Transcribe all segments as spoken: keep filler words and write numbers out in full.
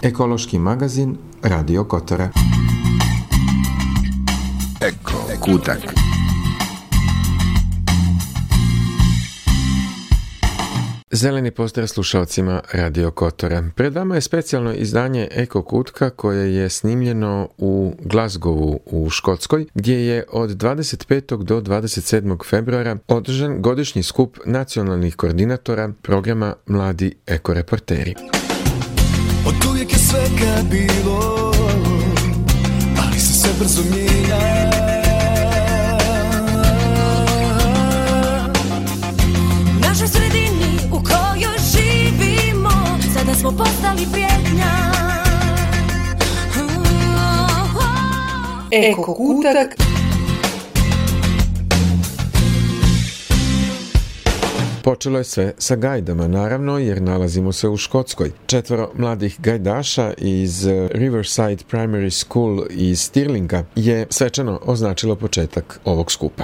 Ekološki magazin Radio Kotora. Eko kutak. Zeleni pozdrav slušalcima Radio Kotora. Pred vama je specijalno izdanje Eko kutka koje je snimljeno u Glasgowu u Škotskoj, gdje je od dvadeset petog do dvadeset sedmog februara održan godišnji skup nacionalnih koordinatora programa Mladi ekoreporteri. Od uvijek je svega bilo, ali se sve brzo mijenja. Našoj sredini u kojoj živimo, sada smo postali prijetnja. Eko kutak. Počelo je sve sa gajdama, naravno, jer nalazimo se u Škotskoj. Četvoro mladih gajdaša iz Riverside Primary School iz Stirlinga je svečano označilo početak ovog skupa.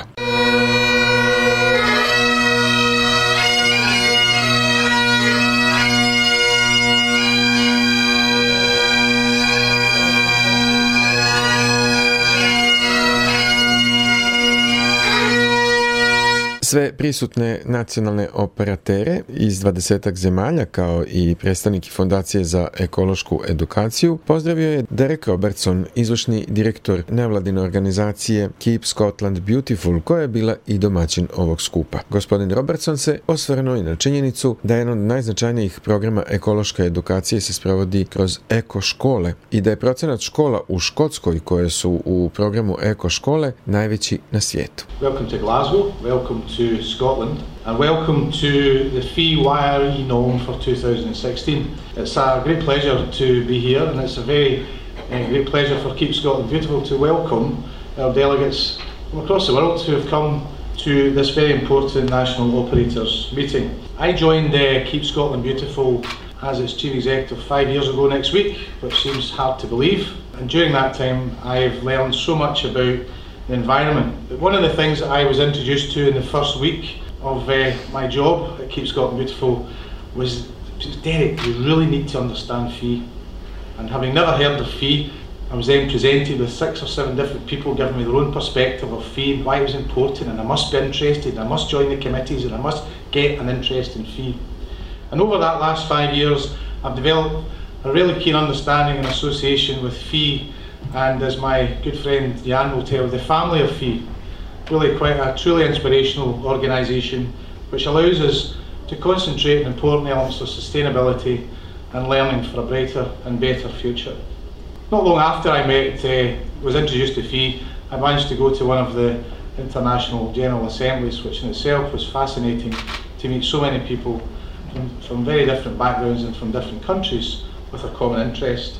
Sve prisutne nacionalne operatere iz dvadesetak zemalja, kao i predstavniki Fondacije za ekološku edukaciju, pozdravio je Derek Robertson, izvršni direktor nevladine organizacije Keep Scotland Beautiful, koja je bila i domaćin ovog skupa. Gospodin Robertson se osvrnuo i na činjenicu da je jedan od najznačajnijih programa ekološke edukacije se sprovodi kroz eko škole i da je procenat škola u Škotskoj koje su u programu eko škole najveći na svijetu. Welcome to Glasgow, welcome to Scotland, and welcome to the Fee Y R E Gnome for two thousand sixteen. It's a great pleasure to be here, and it's a very uh, great pleasure for Keep Scotland Beautiful to welcome our delegates from across the world who have come to this very important national operators meeting. I joined uh, Keep Scotland Beautiful as its chief executive five years ago next week, which seems hard to believe, and during that time I've learned so much about the environment. One of the things that I was introduced to in the first week of uh, my job at Keep Scotland Beautiful was, Derek, you really need to understand Fee. And having never heard of Fee, I was then presented with six or seven different people giving me their own perspective of Fee and why it was important, and I must be interested, and I must join the committees, and I must get an interest in Fee. And over that last five years, I've developed a really keen understanding and association with Fee, and as my good friend Jan will tell, the family of Fee, really quite a truly inspirational organisation which allows us to concentrate on important elements of sustainability and learning for a brighter and better future. Not long after I met, uh, was introduced to Fee, I managed to go to one of the international general assemblies, which in itself was fascinating to meet so many people from, from very different backgrounds and from different countries with a common interest.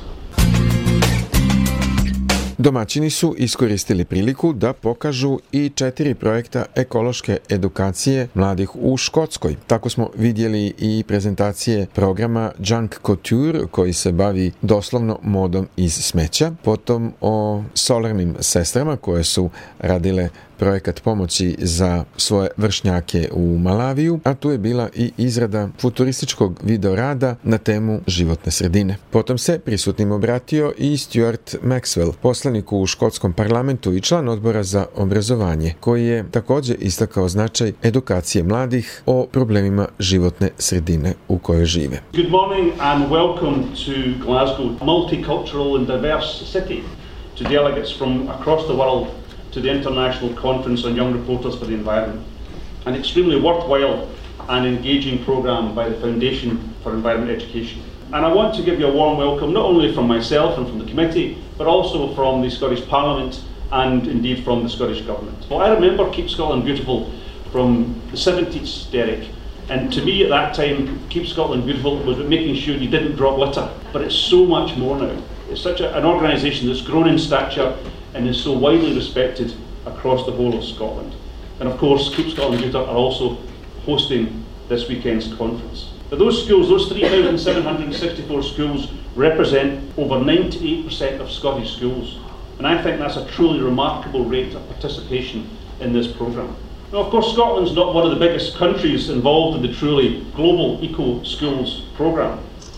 Domaćini su iskoristili priliku da pokažu i četiri projekta ekološke edukacije mladih u Škotskoj. Tako smo vidjeli i prezentacije programa Junk Couture koji se bavi doslovno modom iz smeća, potom o solarnim sestrama koje su radile projekat pomoći za svoje vršnjake u Malaviju, a tu je bila i izrada futurističkog videorada na temu životne sredine. Potom se prisutnim obratio i Stuart Maxwell, poslanik u škotskom parlamentu i član odbora za obrazovanje, koji je također istakao značaj edukacije mladih o problemima životne sredine u kojoj žive. Good morning and welcome to Glasgow, a multicultural and diverse city, to delegates from across the world to the International Conference on Young Reporters for the Environment. An extremely worthwhile and engaging programme by the Foundation for Environment Education. And I want to give you a warm welcome, not only from myself and from the committee, but also from the Scottish Parliament and indeed from the Scottish Government. Well, I remember Keep Scotland Beautiful from the seventies, Derek, and to me at that time, Keep Scotland Beautiful was making sure you didn't drop litter, but it's so much more now. It's such a, an organisation that's grown in stature and is so widely respected across the whole of Scotland. And of course, Keep Scotland Beautiful are also hosting this weekend's conference. But those schools, those three thousand seven hundred sixty-four schools, represent over ninety-eight percent of Scottish schools. And I think that's a truly remarkable rate of participation in this programme. Now, of course, Scotland's not one of the biggest countries involved in the truly global Eco Schools programme.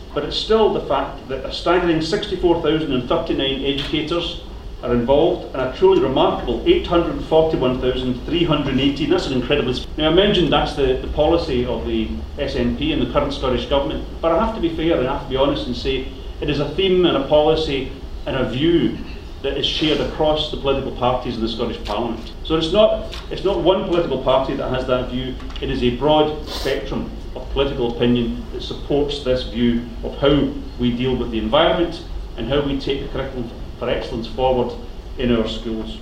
but it's still the fact that a staggering sixty-four thousand thirty-nine educators are involved and a truly remarkable eight hundred forty-one thousand three hundred eighteen. That's an incredible. Now I mentioned that's the, the policy of the S N P and the current Scottish Government, but I have to be fair and I have to be honest and say it is a theme and a policy and a view that is shared across the political parties in the Scottish Parliament. So it's not, it's not one political party that has that view, it is a broad spectrum of political opinion that supports this view of how we deal with the environment and how we take the curriculum for excellence forward in our schools.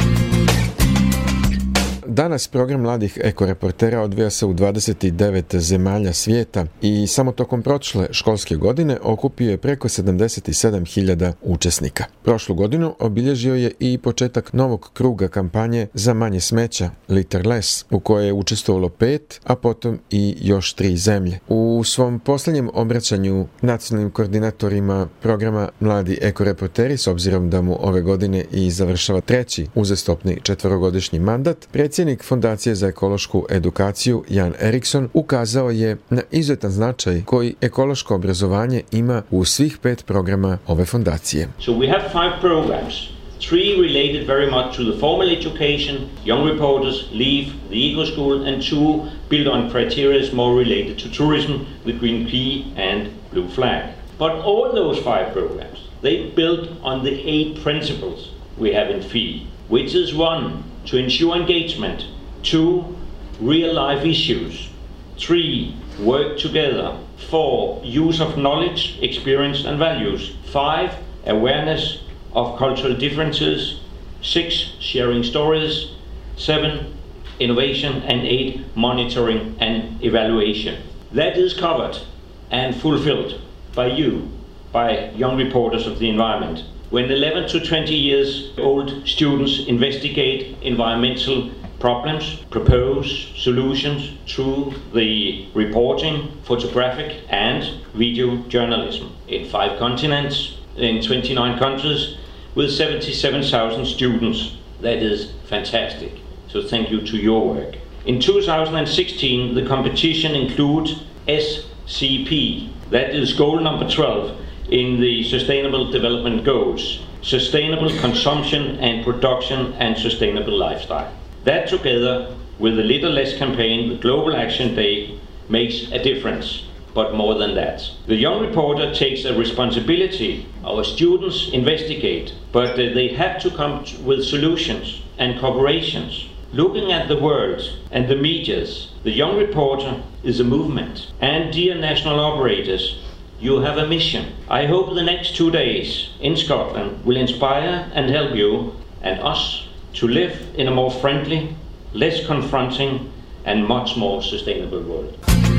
Danas program mladih ekoreportera odvija se u dvadeset devet zemalja svijeta i samo tokom prošle školske godine okupio je preko sedamdeset sedam hiljada učesnika. Prošlu godinu obilježio je i početak novog kruga kampanje za manje smeća, Litter Less, u kojoj je učestvovalo pet, a potom i još tri zemlje. U svom posljednjem obraćanju nacionalnim koordinatorima programa Mladi ekoreporteri, s obzirom da mu ove godine i završava treći uzastopni četverogodišnji mandat, predsjednik Fondacije za ekološku edukaciju Jan Eriksson ukazao je na izuzetan značaj koji ekološko obrazovanje ima u svih pet programa ove fondacije. So we have five programs. Three related very much to the formal education, young reporters, LEAF, the eco school, and two built on criteria more related to tourism, the Green Key and Blue Flag. But all those five programs, they build on the eight principles we have in F I E, which is one, to ensure engagement, two, real-life issues, three, work together, four, use of knowledge, experience and values, five, awareness of cultural differences, six, sharing stories, seven, innovation, and eight, monitoring and evaluation. That is covered and fulfilled by you, by young reporters of the environment. When eleven to twenty years old students investigate environmental problems, propose solutions through the reporting, photographic and video journalism in five continents, in twenty-nine countries, with seventy-seven thousand students. That is fantastic. So thank you to your work. In two thousand sixteen, the competition includes S C P. That is goal number twelve. In the Sustainable Development Goals, sustainable consumption and production and sustainable lifestyle. That together with the Litter Less campaign, the Global Action Day, makes a difference. But more than that, the young reporter takes a responsibility. Our students investigate, but they have to come with solutions and cooperations. Looking at the world and the medias, the young reporter is a movement. And dear national operators, you have a mission. I hope the next two days in Scotland will inspire and help you and us to live in a more friendly, less confronting and much more sustainable world.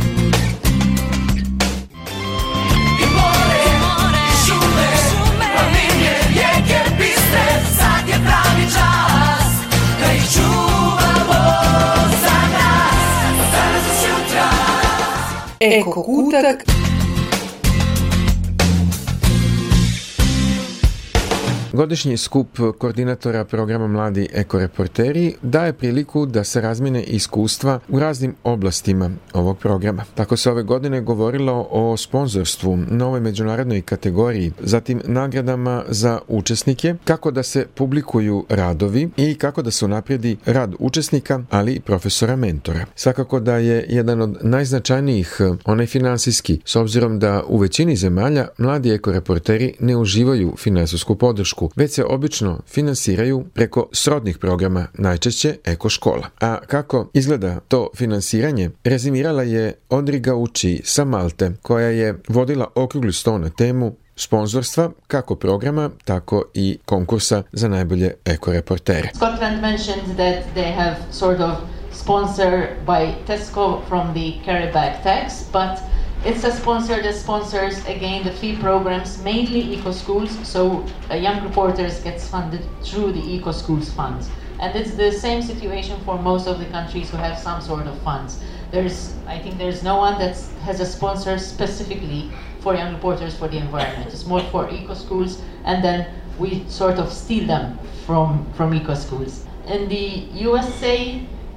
Eko kutak. Godišnji skup koordinatora programa Mladi ekoreporteri daje priliku da se razmjene iskustva u raznim oblastima ovog programa. Tako se ove godine govorilo o sponzorstvu, novoj međunarodnoj kategoriji, zatim nagradama za učesnike, kako da se publikuju radovi i kako da se unaprijedi rad učesnika, ali i profesora mentora. Svakako da je jedan od najznačajnijih onaj finansijski, s obzirom da u većini zemalja mladi ekoreporteri ne uživaju finansijsku podršku, već se obično finansiraju preko srodnih programa, najčešće eko škola. A kako izgleda to finansiranje, rezimirala je Odriga Uči sa Malte, koja je vodila okrugli sto na temu sponzorstva kako programa, tako i konkursa za najbolje ekoreportere. Scotland mentioned that they have sort of sponsor by Tesco from the carry bag tax, but it's a sponsor that sponsors again the F I E programs, mainly eco schools, so uh, young reporters gets funded through the eco schools funds. And it's the same situation for most of the countries who have some sort of funds. There's, I think there's no one that has a sponsor specifically for young reporters for the environment. It's more for eco schools, and then we sort of steal them from, from eco schools. In the U S A,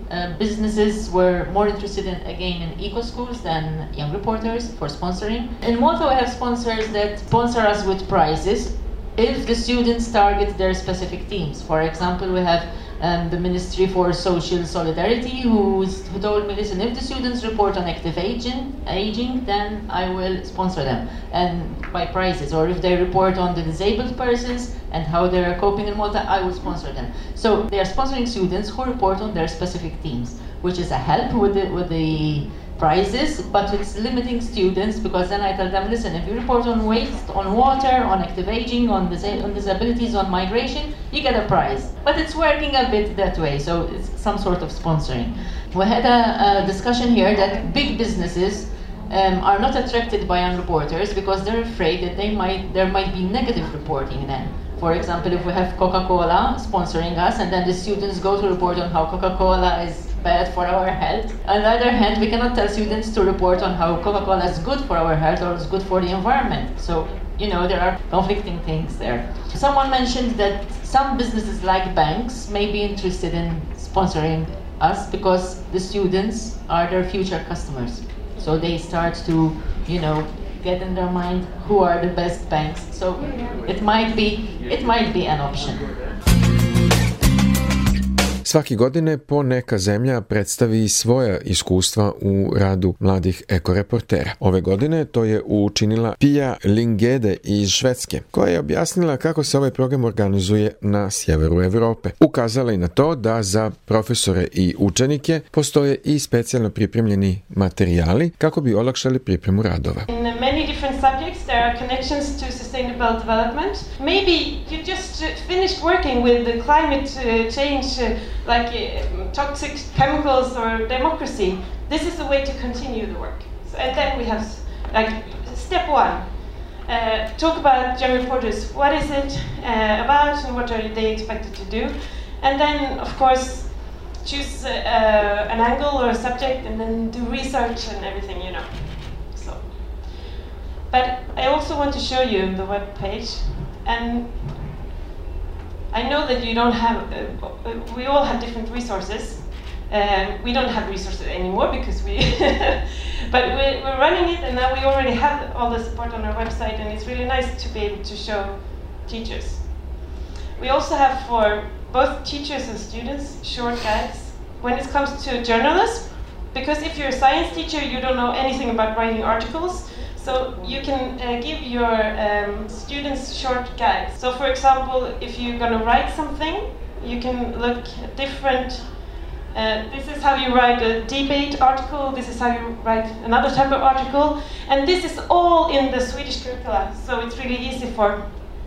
uh, businesses were more interested in, again, in eco-schools than young reporters for sponsoring. In Malta, we have sponsors that sponsor us with prizes if the students target their specific teams. For example, we have um, the Ministry for Social Solidarity who's, who told me, listen, if the students report on active aging, aging, then I will sponsor them and by prizes. Or if they report on the disabled persons and how they're coping in Malta, I will sponsor them. So they are sponsoring students who report on their specific teams, which is a help with the, with the prizes, but it's limiting students, because then I tell them, listen, if you report on waste, on water, on active aging, on, dis- on disabilities, on migration, you get a prize. But it's working a bit that way, so it's some sort of sponsoring. We had a, a discussion here that big businesses um, are not attracted by young reporters because they're afraid that they might there might be negative reporting then. For example, if we have Coca-Cola sponsoring us and then the students go to report on how Coca-Cola is bad for our health. On the other hand, we cannot tell students to report on how Coca-Cola is good for our health or is good for the environment. So, you know, there are conflicting things there. Someone mentioned that some businesses like banks may be interested in sponsoring us because the students are their future customers. So they start to, you know, get in their mind who are the best banks. So it might be, it might be an option. Svake godine po neka zemlja predstavi svoja iskustva u radu mladih ekoreportera. Ove godine to je učinila Pia Lingede iz Švedske, koja je objasnila kako se ovaj program organizuje na sjeveru Evrope. Ukazala je na to da za profesore i učenike postoje i specijalno pripremljeni materijali kako bi olakšali pripremu radova. In many different subjects there are connections to sustainable development. Maybe you just finished working with the climate change uh, like uh, toxic chemicals or democracy. This is the way to continue the work. So, and then we have like step one. Uh, talk about young reporters. What is it uh, about and what are they expected to do? And then, of course, choose uh, uh, an angle or a subject and then do research and everything, you know. So, but I also want to show you the web page, and I know that you don't have, uh, we all have different resources. Uh, we don't have resources anymore because we, but we're, we're running it, and now we already have all the support on our website, and it's really nice to be able to show teachers. We also have for both teachers and students short guides when it comes to journalism, because if you're a science teacher, you don't know anything about writing articles. So you can uh, give your um, students short guides. So for example, if you're going to write something, you can look at different, uh, this is how you write a debate article, this is how you write another type of article, and this is all in the Swedish curricula, so it's really easy for,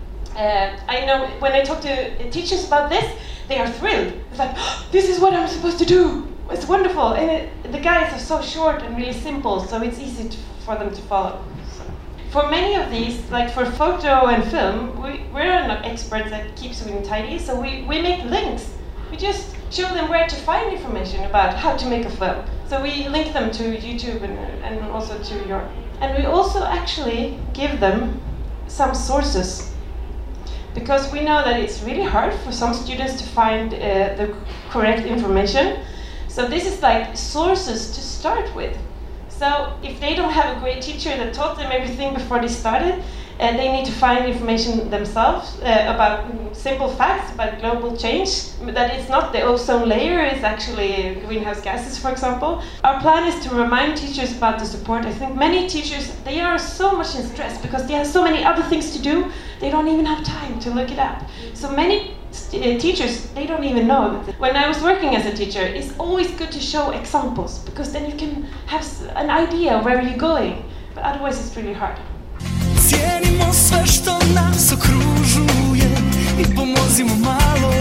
uh, I know when I talk to teachers about this, they are thrilled. It's like, oh, this is what I'm supposed to do. It's wonderful, and it, the guides are so short and really simple, so it's easy to, for them to follow. So, for many of these, like for photo and film, we, we're not experts at keep Sweden tidy, so we, we make links. We just show them where to find information about how to make a film. So we link them to YouTube and, and also to your... And we also actually give them some sources, because we know that it's really hard for some students to find uh, the correct information. So this is like sources to start with. So if they don't have a great teacher that taught them everything before they started, uh, they need to find information themselves uh, about simple facts about global change, that it's not the ozone layer, it's actually greenhouse gases, for example. Our plan is to remind teachers about the support. I think many teachers, they are so much in stress because they have so many other things to do, they don't even have time to look it up. So many Uh, teachers, they don't even know. When I was working as a teacher, it's always good to show examples, because then you can have an idea of where you're going, but otherwise it's really hard. Cijenimo sve što nas okružuje i pomozimo malo.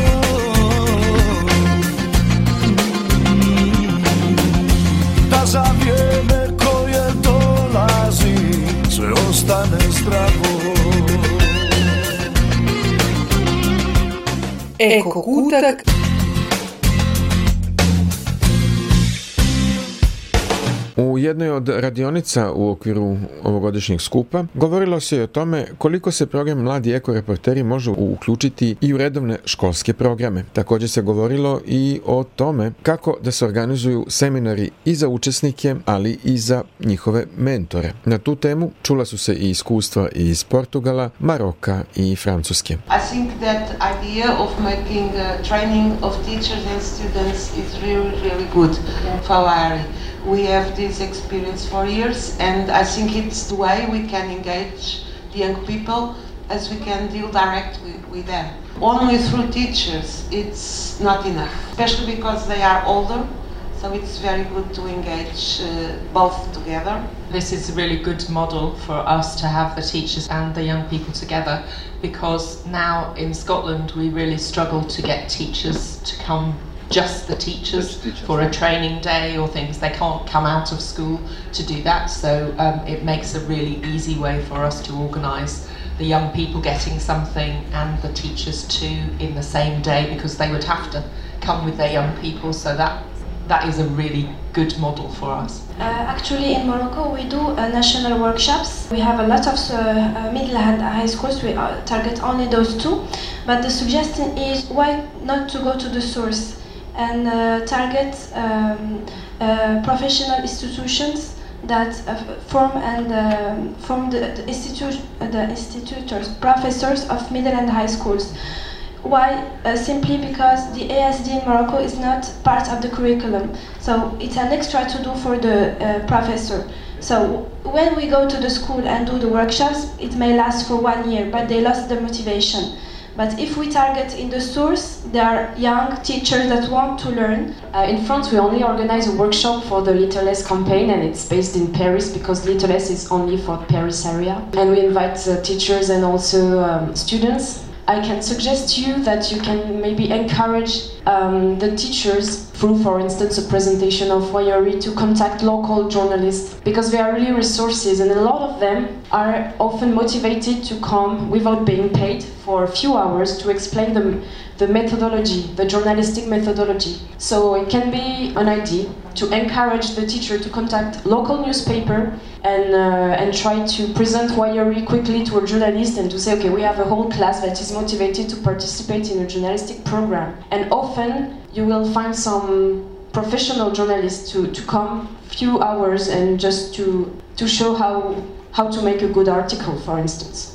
Da za vrijeme koje dolazi sve ostane zdravo. Eko kutak. U jednoj od radionica u okviru ovogodišnjeg skupa govorilo se i o tome koliko se program Mladi ekoreporteri može uključiti i u redovne školske programe. Također se govorilo i o tome kako da se organizuju seminari i za učesnike, ali i za njihove mentore. Na tu temu čula su se i iskustva iz Portugala, Maroka i Francuske. I think that idea of making uh, training of teachers and students is really, really good for W I R I. We have this experience for years, and I think it's the way we can engage the young people as we can deal direct with, with them. Only through teachers it's not enough, especially because they are older, so it's very good to engage uh, both together. This is a really good model for us to have the teachers and the young people together, because now in Scotland we really struggle to get teachers to come, just the teachers, teachers for a training day or things. They can't come out of school to do that, so um, it makes a really easy way for us to organise the young people getting something and the teachers too in the same day, because they would have to come with their young people, so that that is a really good model for us. Uh, actually in Morocco we do uh, national workshops. We have a lot of uh, uh, middle and high schools. We uh, target only those two, but the suggestion is why not to go to the source and uh, target um, uh, professional institutions that uh, form and uh, form the, the institute, uh, the institutors, professors of middle and high schools. Why? Uh, simply because the A S D in Morocco is not part of the curriculum, so it's an extra to do for the uh, professor. So when we go to the school and do the workshops, it may last for one year, but they lost the motivation. But if we target in the source, there are young teachers that want to learn. Uh, in France, we only organize a workshop for the Little Less campaign, and it's based in Paris because Little Less is only for the Paris area. And we invite uh, teachers and also um, students. I can suggest to you that you can maybe encourage um, the teachers through, for instance, a presentation of W I R I to contact local journalists, because they are really resources, and a lot of them are often motivated to come without being paid for a few hours to explain them the methodology, the journalistic methodology. So it can be an idea to encourage the teacher to contact local newspaper and uh, and try to present W I R I quickly to a journalist and to say, okay, we have a whole class that is motivated to participate in a journalistic program. And often you will find some professional journalists to, to come few hours and just to to show how how to make a good article, for instance.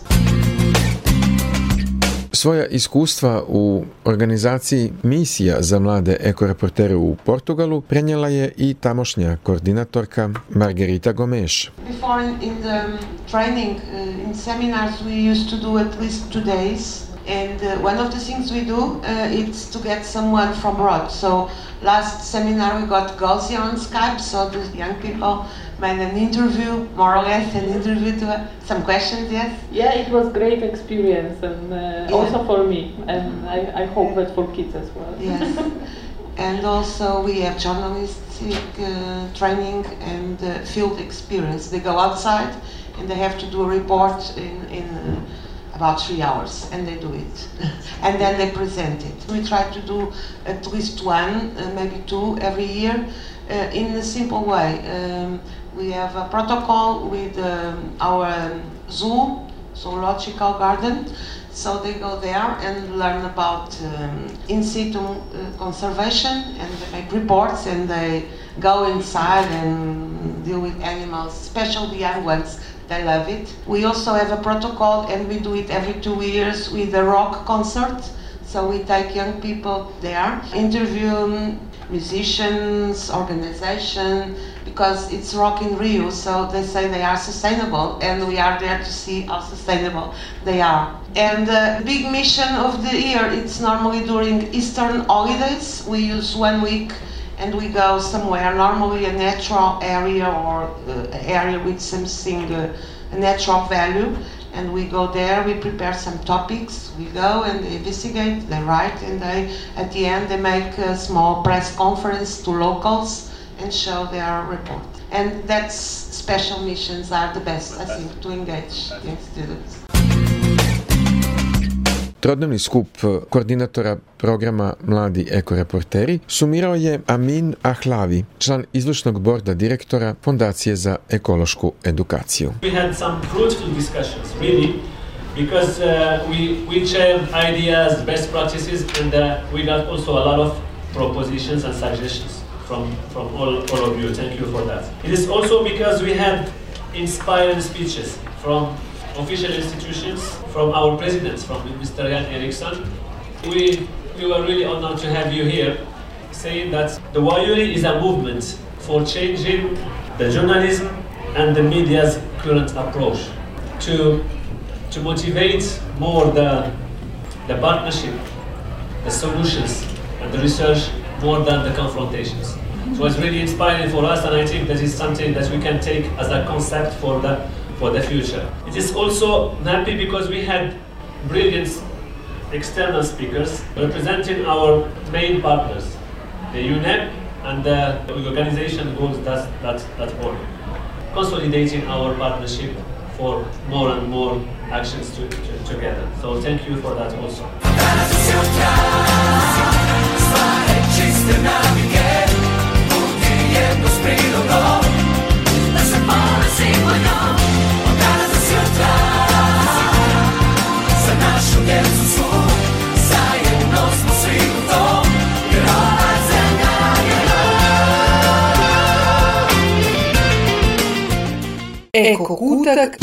Svoja iskustva u organizaciji misija za mlade ekoreportere u Portugalu prenijela je i tamošnja koordinatorka Margarita Gomes. Before in, in the training, uh, in seminars we used to do at least two days. And uh, one of the things we do uh, is to get someone from abroad. So last seminar we got Gauzy on Skype, so the young people made an interview, more or less an interview to uh, some questions, yes? Yeah, it was great experience, and uh, yeah. also for me, and I, I hope that for kids as well. Yes. And also we have journalistic uh, training and uh, field experience. They go outside and they have to do a report in, in uh, about three hours, and they do it. And then they present it. We try to do at least one, uh, maybe two every year, uh, in a simple way. Um, we have a protocol with um, our um, zoo, zoological garden, so they go there and learn about um, in situ uh, conservation, and they make reports, and they go inside and deal with animals, especially the young ones. They love it. We also have a protocol, and we do it every two years with a rock concert. So we take young people there, interview musicians, organization, because it's Rock in Rio, so they say they are sustainable, and we are there to see how sustainable they are. And the big mission of the year, it's normally during Eastern holidays. We use one week and we go somewhere, normally a natural area or uh, area with something, uh, a natural value, and we go there, we prepare some topics, we go and they investigate, they write, and they, at the end they make a small press conference to locals and show their report. And that's special missions are the best, I think, to engage young students. Trodnevni skup koordinatora programa Mladi ekoreporteri sumirao je Amin Ahlavi, član izvršnog borda direktora Fondacije za ekološku edukaciju. We had some fruitful discussions, really, because uh, we, we shared ideas, best practices, and uh, we got also a lot of propositions and suggestions from, from all, all of you. Thank you for that. It is also because we had inspiring speeches from official institutions, from our presidents, from Mister Jan Eriksson. We, we were really honored to have you here, saying that the Wayuri is a movement for changing the journalism and the media's current approach, to, to motivate more the, the partnership, the solutions, and the research more than the confrontations. So it was really inspiring for us, and I think that is something that we can take as a concept for the, for the future. It is also happy because we had brilliant external speakers representing our main partners, the U N E P and the organization goals that, that, that work, consolidating our partnership for more and more actions to, to, together. So thank you for that also. Eko kutak.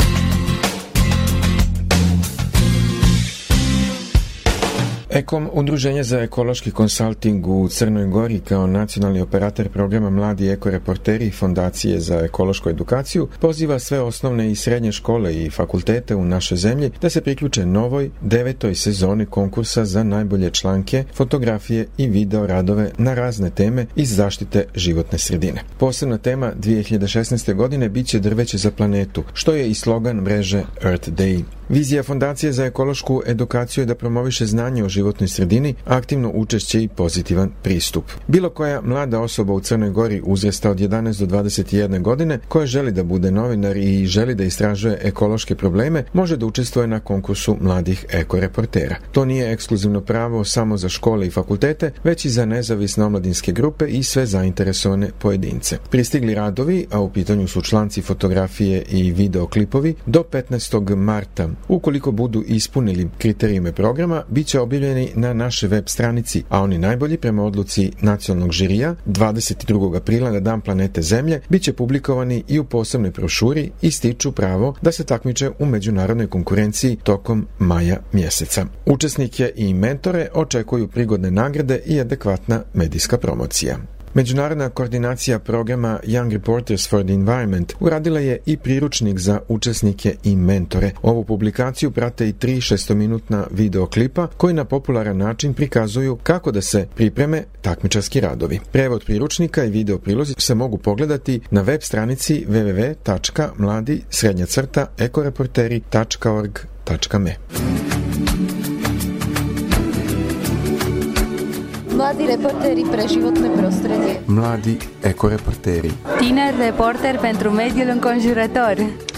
Ekom, Udruženje za ekološki konsalting u Crnoj Gori kao nacionalni operator programa Mladi ekoreporteri Fondacije za ekološku edukaciju, poziva sve osnovne i srednje škole i fakultete u našoj zemlji da se priključe novoj devetoj sezoni konkursa za najbolje članke, fotografije i video radove na razne teme iz zaštite životne sredine. Posebna tema dvije hiljade šesnaeste. godine biće drveće za planetu, što je i slogan mreže Earth Day. Vizija Fondacije za ekološku edukaciju je da promoviše znanje o životnoj sredini, aktivno učešće i pozitivan pristup. Bilo koja mlada osoba u Crnoj Gori uzrasta od jedanaest do dvadeset jedne godine koja želi da bude novinar i želi da istražuje ekološke probleme, može da učestvuje na konkursu mladih ekoreportera. To nije ekskluzivno pravo samo za škole i fakultete, već i za nezavisne omladinske grupe i sve zainteresovane pojedince. Pristigli radovi, a u pitanju su članci, fotografije i videoklipovi, do petnaestog marta. Ukoliko budu ispunili kriterijume programa, bit će objavljeni na našoj web stranici, a oni najbolji prema odluci nacionalnog žirija dvadeset drugog aprila na Dan planete Zemlje bit će publikovani i u posebnoj brošuri i stiču pravo da se takmiče u međunarodnoj konkurenciji tokom maja mjeseca. Učesnike i mentore očekuju prigodne nagrade i adekvatna medijska promocija. Međunarodna koordinacija programa Young Reporters for the Environment uradila je i priručnik za učesnike i mentore. Ovu publikaciju prate i tri šestominutna videoklipa koji na popularan način prikazuju kako da se pripreme takmičarski radovi. Prevod priručnika i video prilozi se mogu pogledati na web stranici w w w tačka mladi srednja crta ekoreporteri tačka org tačka me. Mladi reporteri pre životne prostredje. Mladi ekoreporteri. Tiner reporter pentru mediul înconjurător.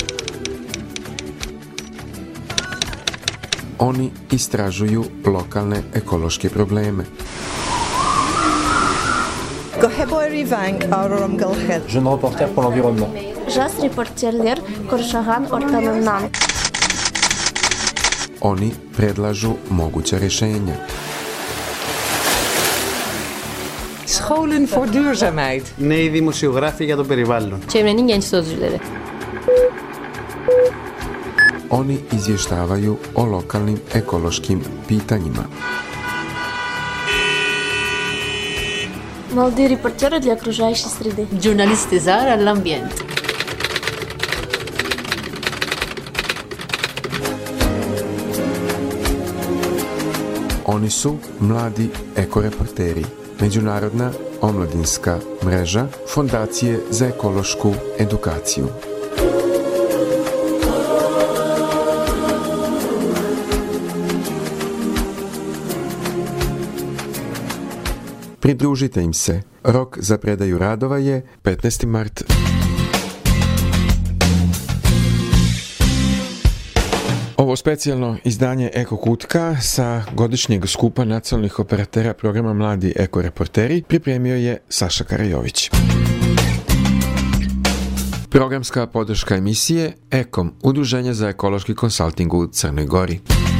Oni istražuju lokalne ekološke probleme. Goheboi Vang Auroram Galhed. Jeune reporter pour l'environnement. Jas reporter Korshahan Ortanan. Oni predlažu moguća rješenja. Scholen voor duurzaamheid. Νέοι δημοσιογράφοι για το περιβάλλον. Çevrenin genç sözcüleri. Oni izvještavaju o lokalnim ekološkim pitanjima. Молодые репортеры для окружающей среды. Giornalisti zar all'ambiente. Oni su mladi ekoreporteri. Međunarodna omladinska mreža Fondacije za ekološku edukaciju. Pridružite im se. Rok za predaju radova je petnaesti mart. Ovo specijalno izdanje Eko Kutka sa godišnjeg skupa nacionalnih operatera programa Mladi Eko Reporteri pripremio je Saša Karajović. Programska podrška emisije Ekom, Udruženje za ekološki konsalting u Crnoj Gori.